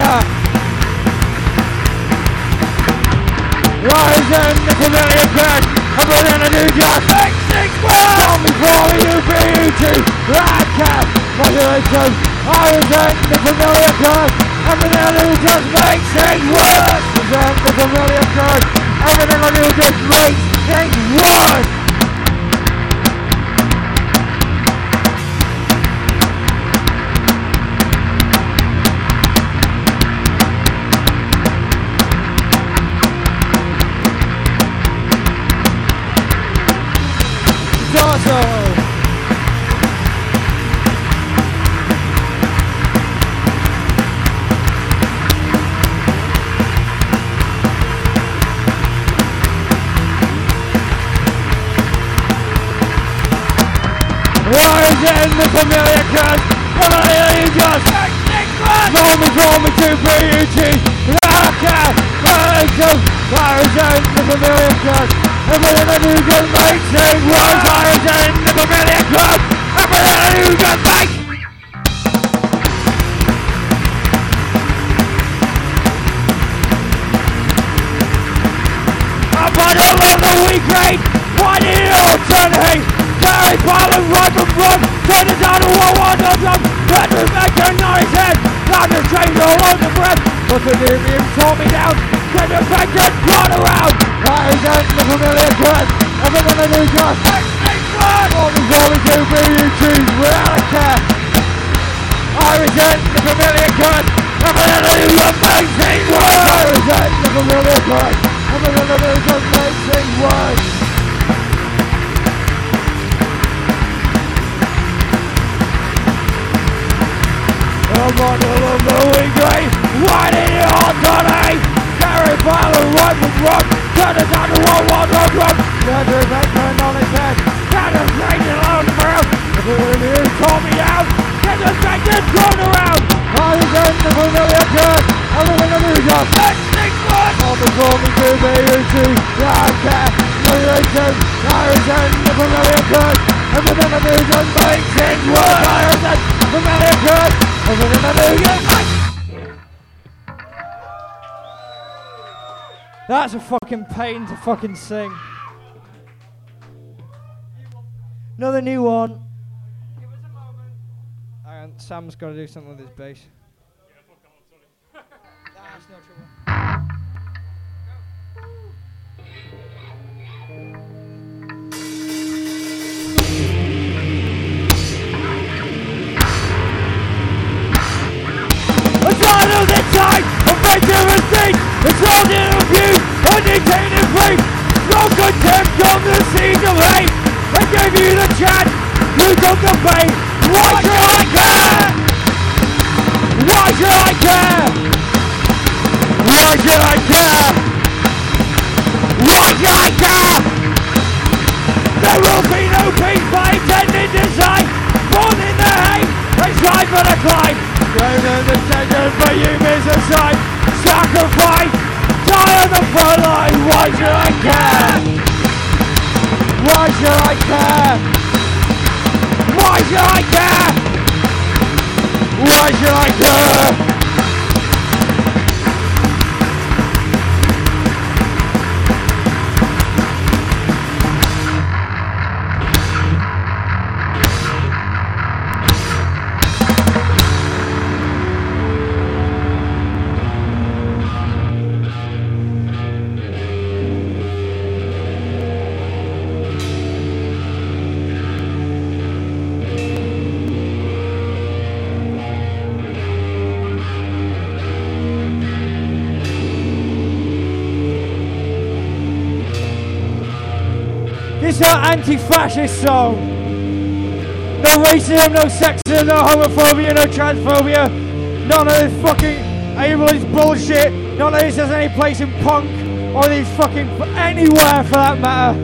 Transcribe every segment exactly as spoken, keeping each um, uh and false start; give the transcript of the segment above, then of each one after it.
Rising the familiar crowd, and within a new just six six one. Come before you beauty, Radcast, modulations. Rising the familiar crowd, and within a new just makes things worse. Rising the familiar crowd, and within a new just makes things worse. Rising the familiar curse, and I hear you just roll me, roll me to beauty, Radcast, modulations. Rising the familiar curse, and within a new just makes things worse. Rising the familiar curse, and within a new just makes. Up on all of the weak rate, why did it all turn hate? Carry pile and run from run, turn it down to one one dum dum. Red was back to nine his head, down the train all on the breath. But the Nubian tore me down, get the back and run around. Rising the familiar curse, and then I do just six six one. All the glory to be you choose without a care. I resent the familiar curse, and then I do just make things worse. I resent the familiar curse, and then I do just make things worse. I'm on the blowing grey, why did it all turn eight? Carry pile and run from run, turn it down to one one run run. Leather back turned on his head, down the train and on the ground. The Nubian tore me down, get the train and thrown around. I was in the familiar curse, I'm living a new job. six six one! On the floor me to be you two, Radcast, modulations. I was in the familiar curse, and within a new job makes things worse. I was in the familiar curse, and within a new job makes. That's a fucking pain to fucking sing. Another new one. Give us a moment. Hang on, Sam's got to do something with his bass. That's no trouble. I'm trying to lose its time, I'm afraid to receive. It's all in abuse, undetained free. No contempt on the seeds of hate. I gave you the chance, you took the bait. Why should I care? Why should I care? Why should I care? Why should I care? There will be no peace by intended design. Born in the hate, they strive for the climb. Grown in the sentence, but you miss a sight. Sacrifice, die on the front line. Why should I care? Why should I care? Why should I care? Why should I care? It's our anti-fascist song. No racism, no sexism, no homophobia, no transphobia. None of this fucking ableist bullshit. None of this has any place in punk or these fucking anywhere for that matter.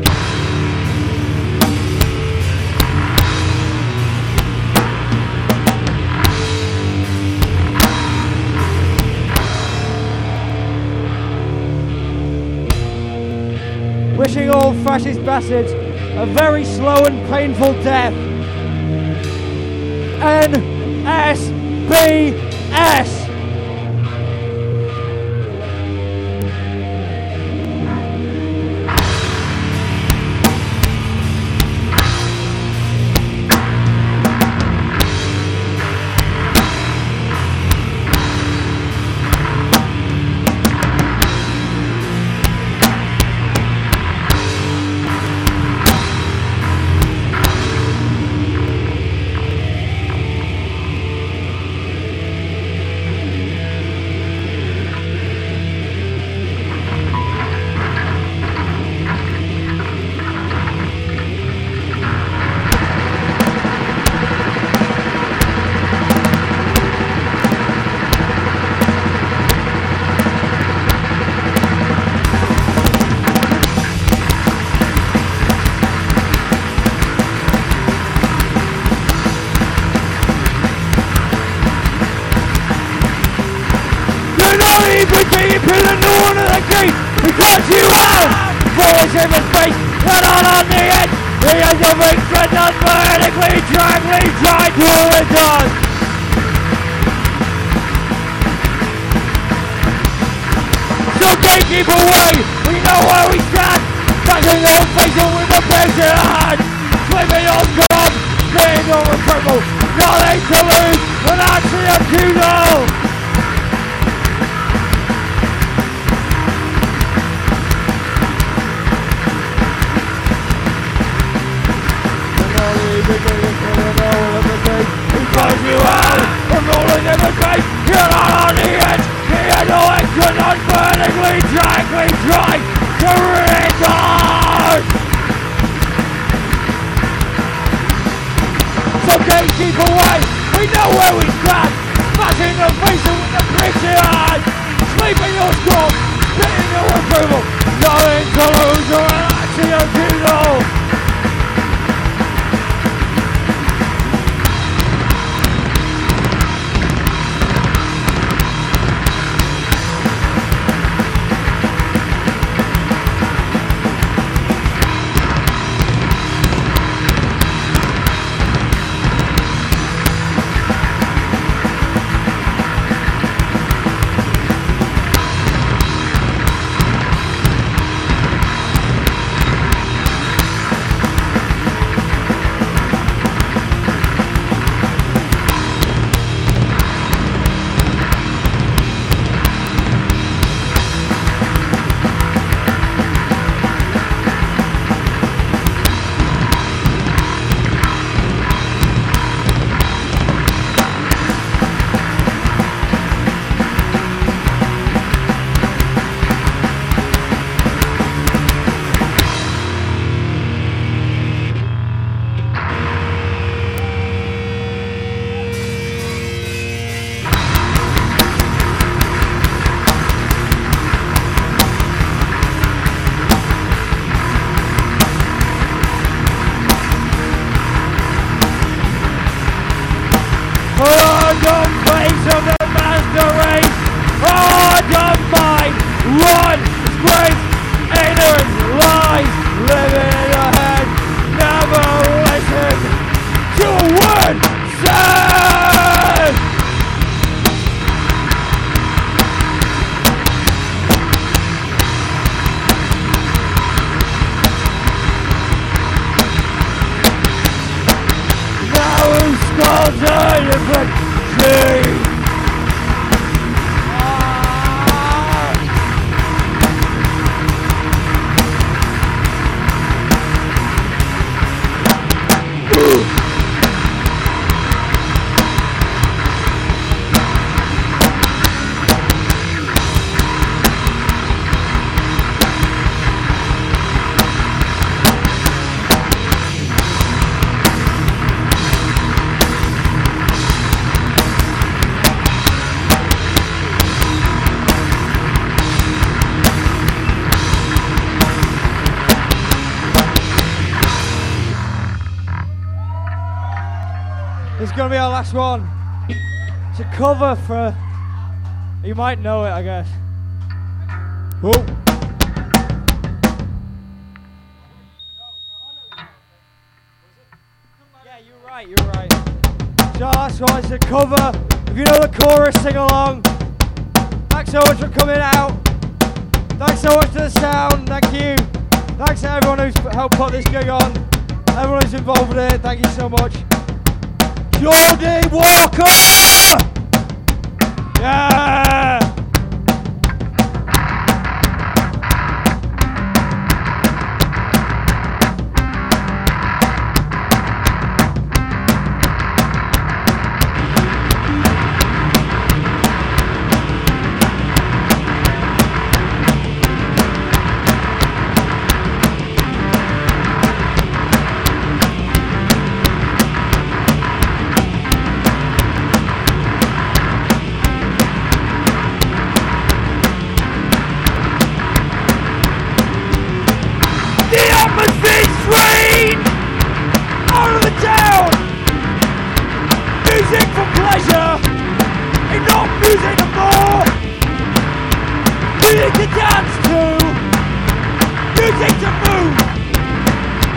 Wishing all fascist bastards a very slow and painful death. N S B S deep and deep in the north of the gate. Because you have voice in the space and all on the edge. The end of it not vertically dragly try to return. So gatekeep away, we know where we stand. Backing on facing with the base in hand. Slipping on come, staying over purple. Nothing to lose, but actually a kudo. Because you are rolling in the face, you're not on the edge. The intellect cannot vertically dragly try to return. So gatekeep away, we know where we stand. Smashing the face with the bricks in hand. Sleeping your squad, getting your approval. Nothing to lose or an action to know. This is going to be our last one. It's a cover for... You might know it, I guess. Whoa. Yeah, you're right, you're right. So that's why it's a cover. If you know the chorus, sing along. Thanks so much for coming out. Thanks so much to the sound. Thank you. Thanks to everyone who's helped put this gig on. Everyone who's involved with it. Thank you so much. Jordy Walker! Yeah!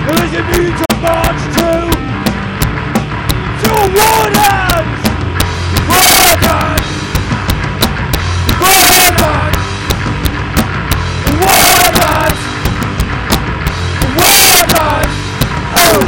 There is a need to march to, to Wardens! Wardens! Wardens! Wardens! Wardens! Oh!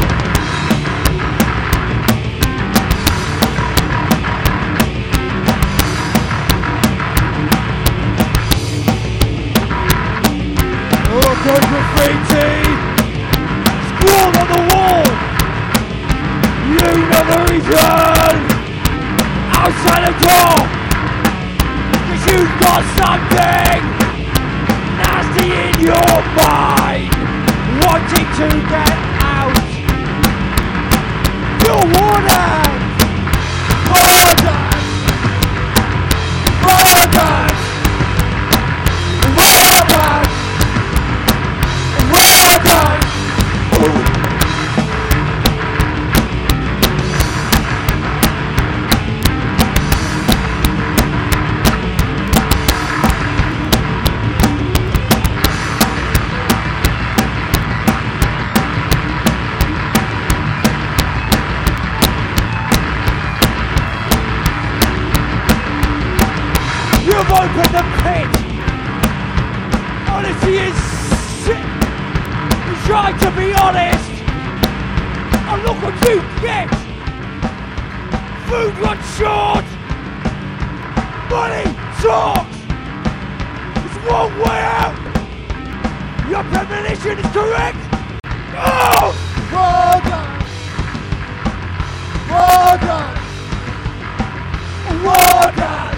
Oh, good graffiti! Scroll on the wall! You never return! Outside the door! Cause you've got something nasty in your mind! Wanting to get out! You're warning! Warden! Warden! Warden! Warden! Ooh. You've opened the pit! Honesty is sick! You try to be honest! And look what you get! Food runs short! Money talks! It's one way out! Your premonition is correct! Oh! Well done! Well done! Well done!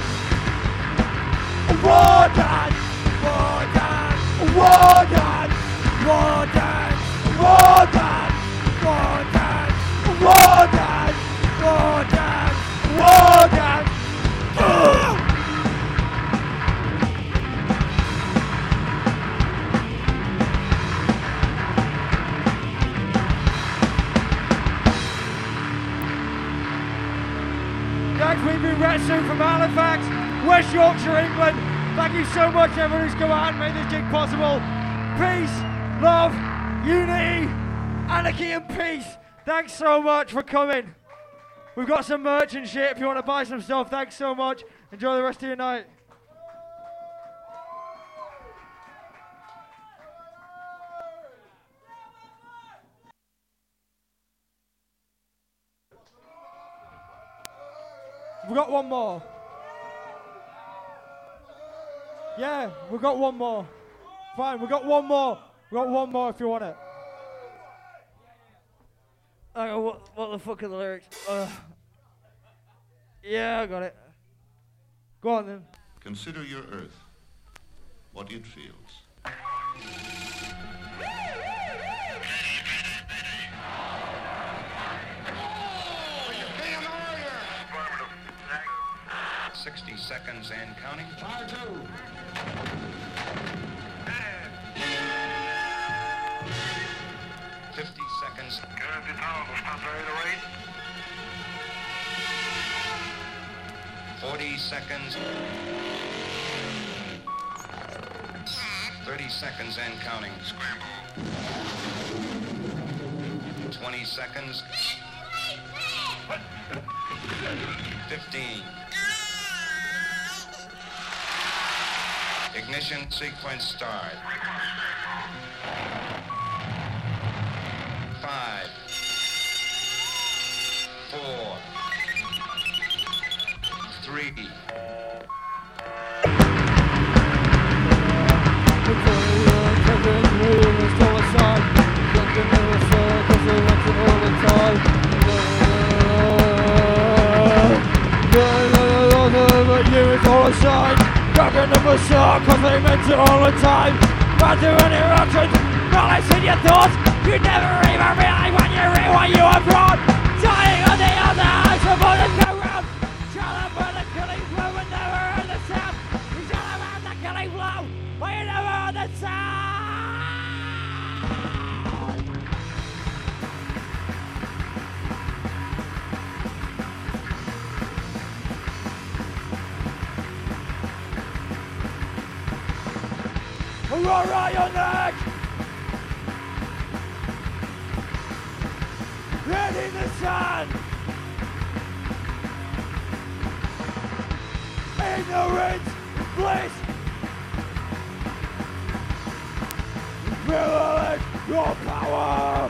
Warden! Warden! Warden! Warden! Warden! Warden! Warden! Warden! Warden! Oh! Thanks, we've been Retsu from Halifax, West Yorkshire, England. Thank you so much, everyone who's come out and made this gig possible. Peace, love, unity, anarchy and peace. Thanks so much for coming. We've got some merch and shit if you want to buy some stuff. Thanks so much. Enjoy the rest of your night. We've got one more. Yeah, we've got one more. Fine, we've got one more. We've got one more if you want it. Hang on, what, what the fuck are the lyrics? Uh, yeah, I got it. Go on then. Consider your Earth, what it feels. Sixty seconds and counting. Fire two. Fifty seconds. Forty seconds. Thirty seconds and counting. Scramble. Twenty seconds. Fifteen. Ignition sequence start. Five, four, three. Talking to my soul, cause they meant it all the time. Not doing interruptions, knowledge in your thoughts. You never even realize when you read what you have brought. Dying on the other hand, the bullets go round. Shut up for the killing blow and never heard the sound. You shut up for the killing blow, but you never heard the sound. Hurrah, your neck! dead in the sun. Ignorance, bliss, privilege, your power.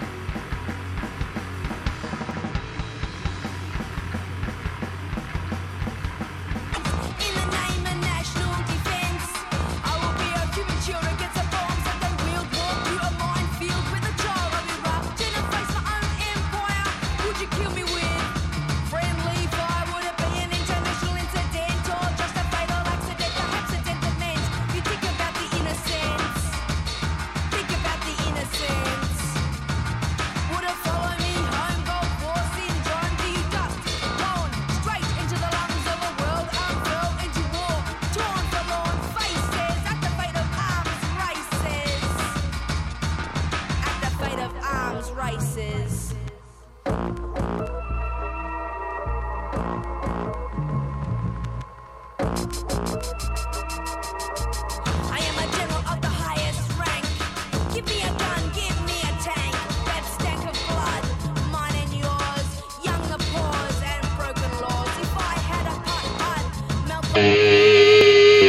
In the name of national defense, I will be a human shield against the bombs that they wield. Walk through a minefield with a child of erupt and face my own empire. Would you kill me with friendly fire? Would it be an international incident or just a fatal accident? Perhaps a death that meant you think about the innocence. Think about the innocence. Would it follow me home? Gold War syndrome. Do you dust? Blown straight into the lungs of a world unfurled into war. Torn forlorn faces at the fate of arms races. At the fate of arms races. I am a general of the highest rank. Give me a gun, give me a tank. That stank of blood, mine and yours. Younger paws and broken laws. If I had a pot, I'd melt the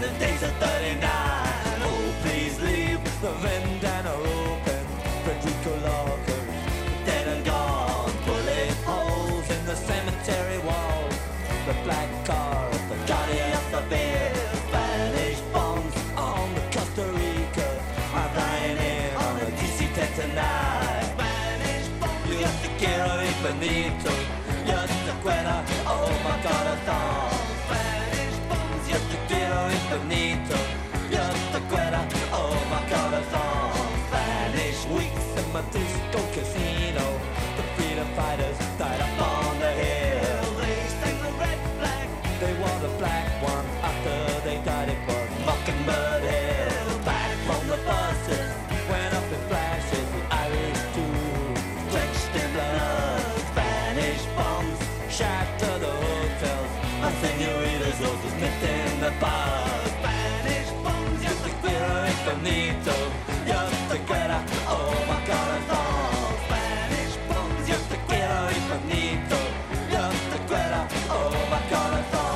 the days of thirty-nine. Oh, please leave the vendana open. Frederico Locker, dead and gone. Bullet holes in the cemetery wall. The black car of the Guardian of the Beer. Spanish bombs on the Costa Rica. I'm flying in on the D C ten tonight. Spanish bombs, yo te quiero infinito. Yo te quiero, oh my God, a song. Spanish bombs, yo te quiero infinito. Yo te quiero, oh my God, a song. Spanish weeks in my disco casino. The freedom fighters died up on the hill. They sang the red flag. They wore the black one after they died. It was Mockingbird Hill. Back from the buses, went up in flashes. The Irish too, drenched in blood. Spanish bombs shattered the hotels. And senoritas also met in the bar. Spanish bombs, yo te quiero infinito. Yo te quiero, oh my God, a song. Spanish bombs, yo te quiero infinito. Yo te quiero, oh my God, a song.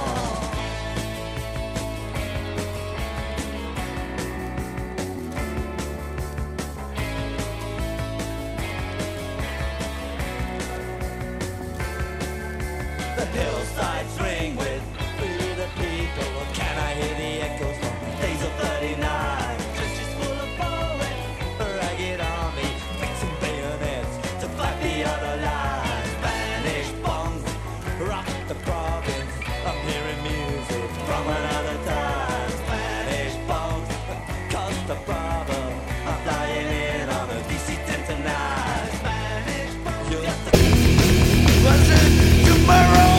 The hillsides ring with free the people. Can I hear the echoes from the days of thirty-nine? Churches full of poets, ragged army, fixing bayonets to fight the other line. Spanish bombs rock the province. I'm hearing music from another time. Spanish bombs cause the problem. I'm flying in on a D C ten tonight. Spanish bombs, you have to was it tomorrow?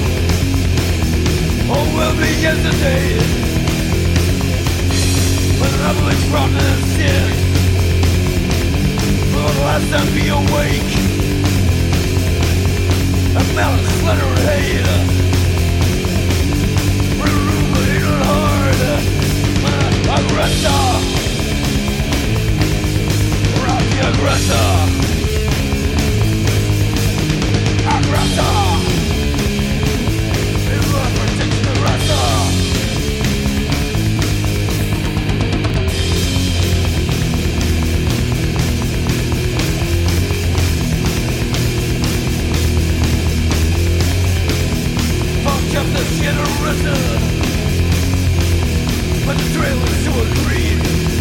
Or will be yesterday? When the public brought us in, for the last time be awake. A melon flutter head, ruminating hard. Aggressor, rock the aggressor. Aggressor! It will protect the aggressor! Fuck up the generation! But the trail is to agree.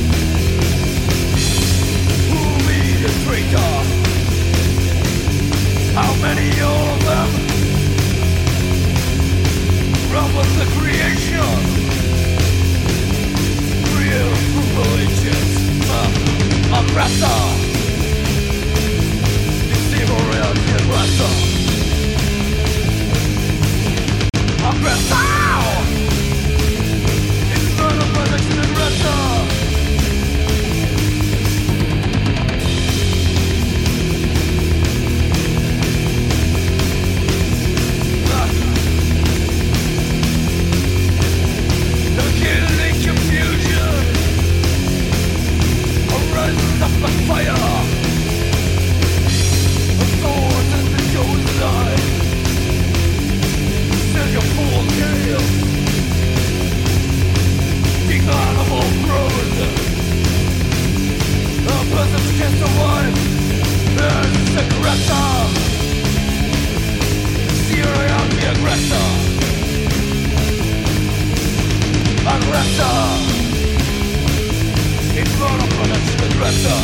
Who'll be the traitor? How many of them? Run with the creation. Real privileges. Uh, aggressor. Deceiver real aggressor. Aggressor. It's not a protection aggressor. Fire! A sword in the chosen eye. Send your full gale. The animal grows. A person's can't survive. There's the aggressor. Syria, the aggressor. Aggressor. It's not a production aggressor.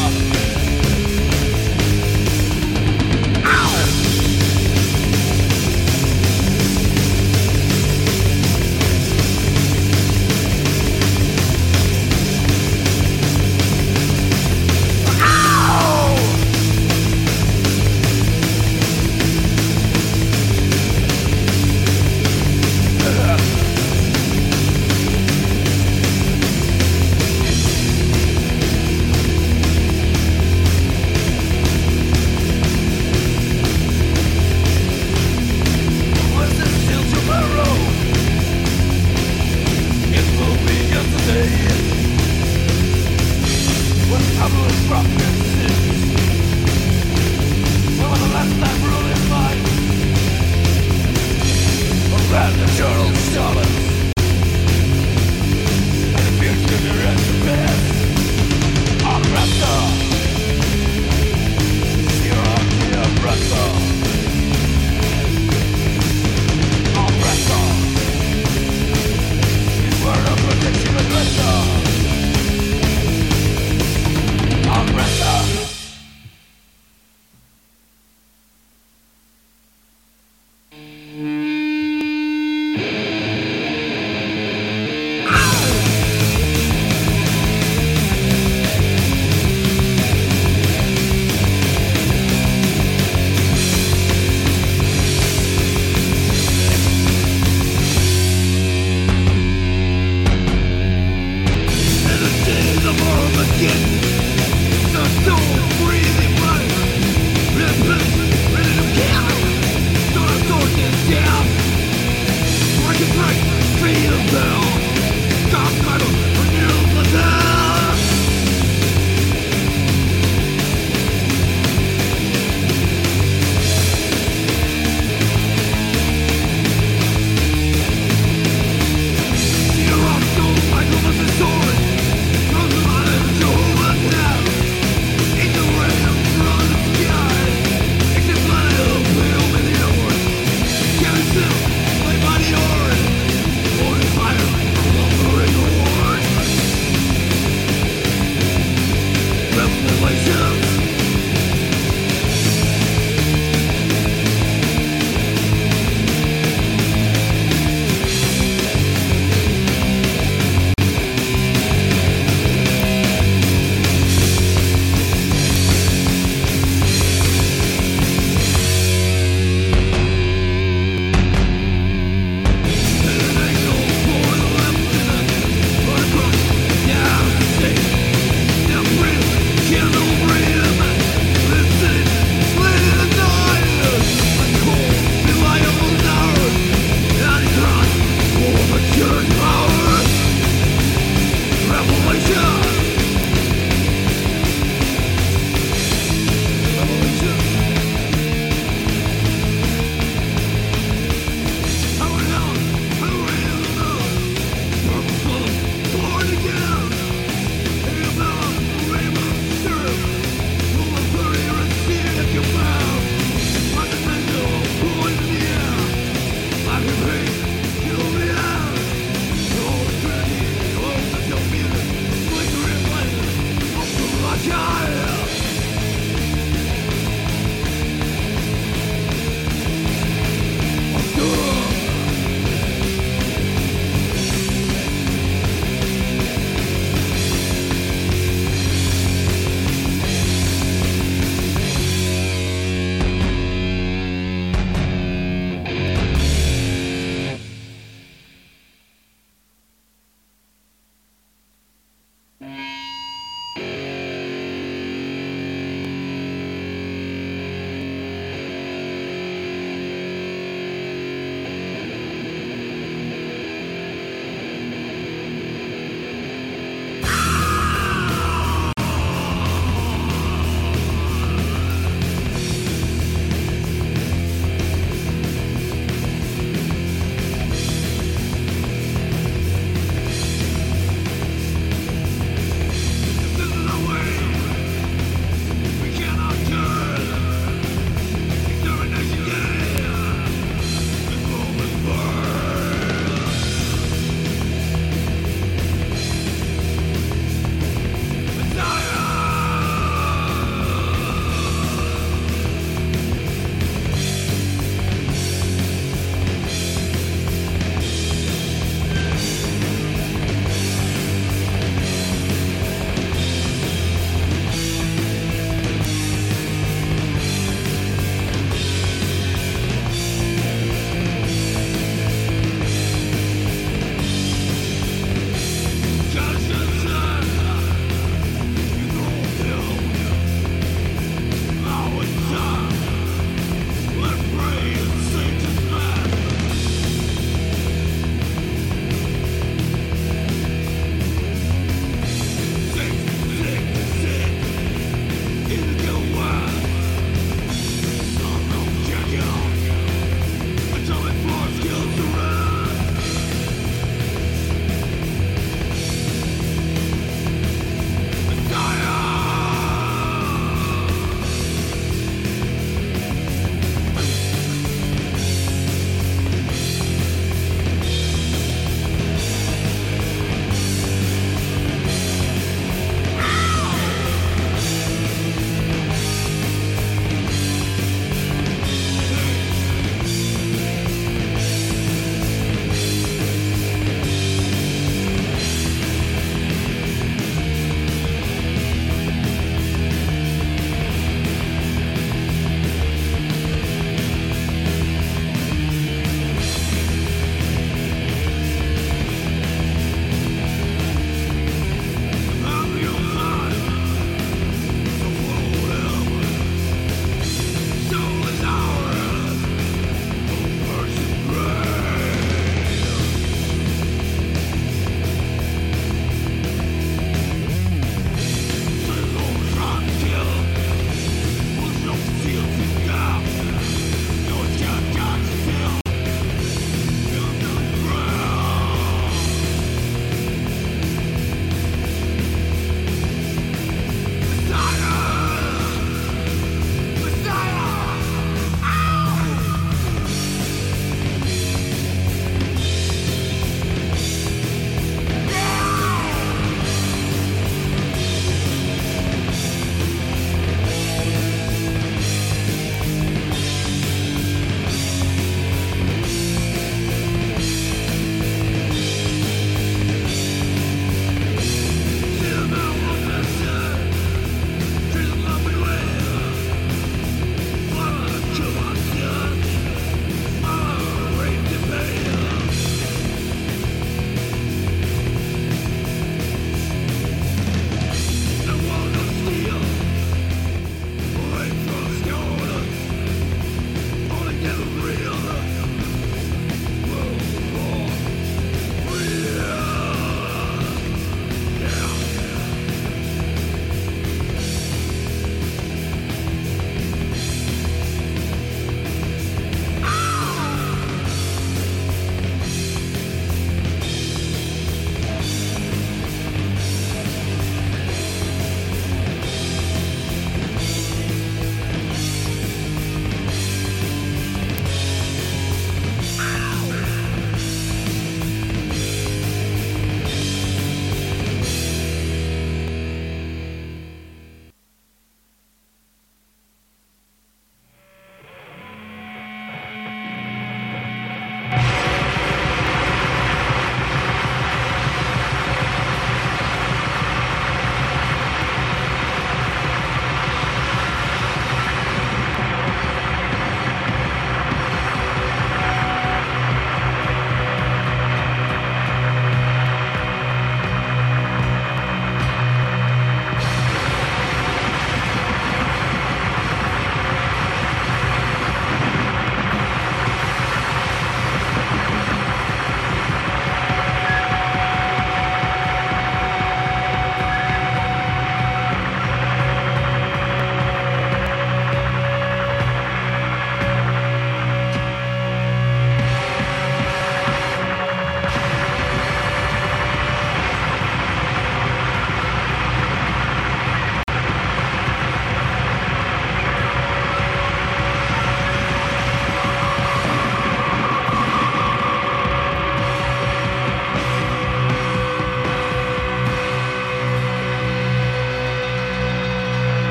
You're off, so Michael was a sword. From the mind of Jehovah.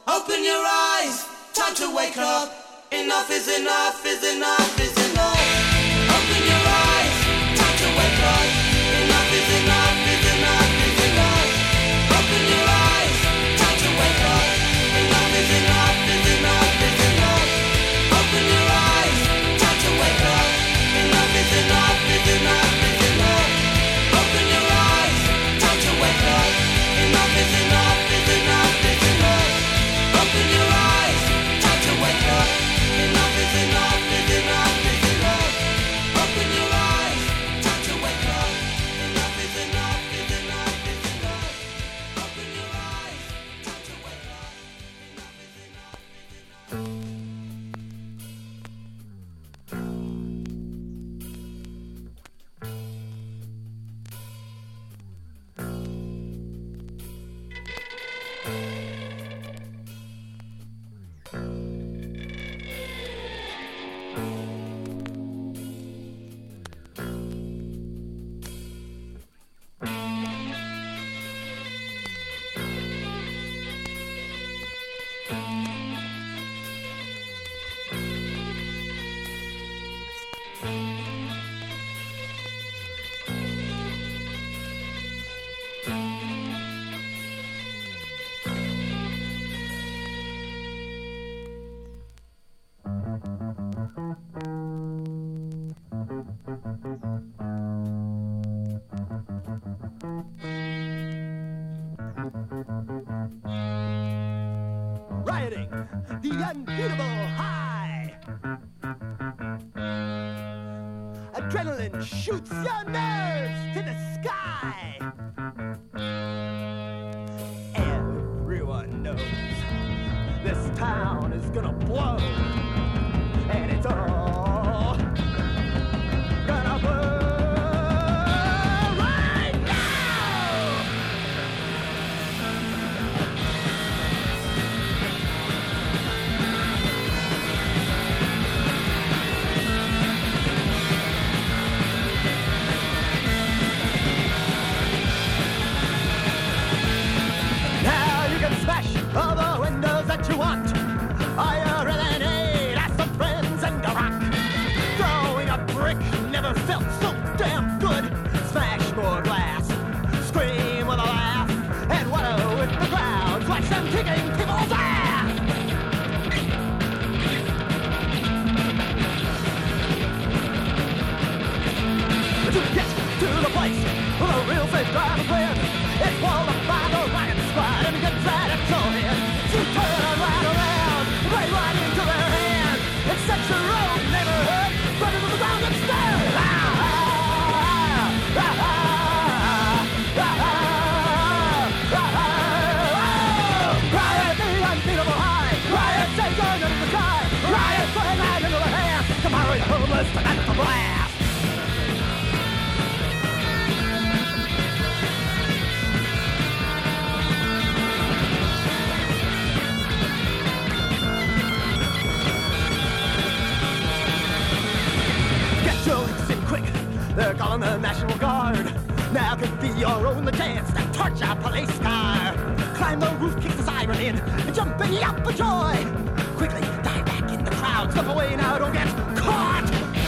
Open your eyes, time to wake up. Enough is enough, is enough, is enough. Open your eyes, time to wake up. Enough is enough, is enough, is enough. Open your eyes, time to wake up. Enough is enough, is enough, is enough. Open your eyes, time to wake up. Enough is enough, is enough, is enough. Open your eyes, time to wake up. Enough is enough, is enough, is enough. Open your eyes, time to wake up. Enough is enough, is enough, is enough. Open your eyes, time to wake up. Enough is enough, is enough, is enough. Open your eyes, time to wake up. Enough is enough, is enough. Rioting, the unbeatable high. Adrenaline shoots your nerves to the sky. Everyone knows this town is gonna blow, and it's all gonna blow right now. Now you can smash all the windows that you want. Fire and an aid, ask some friends and a rock. Throwing a brick never felt so damn good. Smash more glass, scream with a laugh, and wallow with the crowds. Watch them kicking people's ass. To get to the place where the real safe drivers win, it's walled up by the riot squad, and gets that it's all in. To turn right around, right right into their hands. It sets your own neighborhood, right into the ground and stand. Ah, ah, ah, ah, ah, ah, ah, ah. Riot the unbeatable high, riot taking into the sky, riot flying right into the hands. Tomorrow you're homeless, tonight it's a blast. Get your leaks in quick, they're calling the National Guard. Now could be your only chance to torch a police car. Climb the roof, kick the siren in, and jump in up for joy. Quickly dive back in the crowd, slip away now, don't get caught.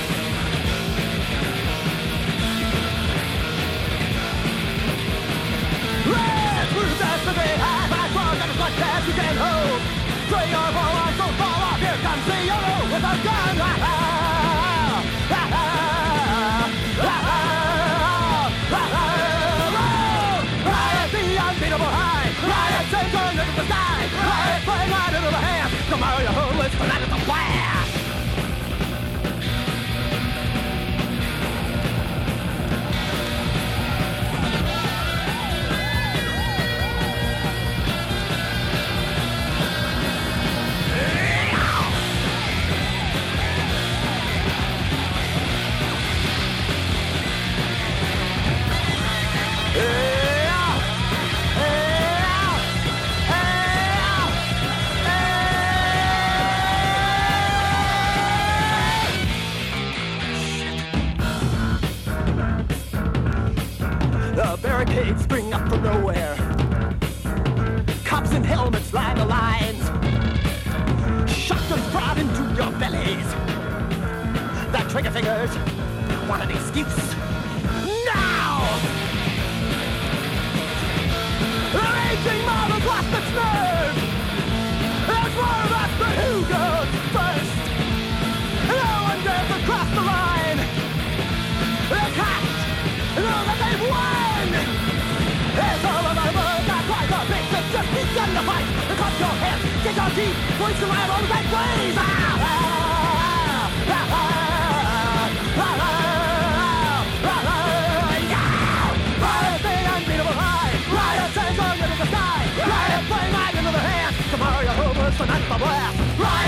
Red through the city, high five, strong, and as much as you can hold. Three or four lines, don't fall off, here comes the yellow with a gun. Ah, ah, ah, ah, ah, ah, ah, ah. Riot the unbeatable high, riot taking into the sky, riot flying right into the hands. Tomorrow you're homeless, tonight it's a blast. The barricades spring up from nowhere. Cops in helmets line the lines. trigger fingers want an excuse. Now! The raging mob has lost its nerve. There's more of us, but who goes first? No one dares to cross the line. The cats know that they've won. It's all about the that's why the big six just begun to fight. Cut your hands, get your teeth, voice your rivals and blaze. Ah, ah, ah, ah, ah. Riot turns on into the sky. Riot playing right into the hand. Tomorrow you're hopeless, tonight the blast.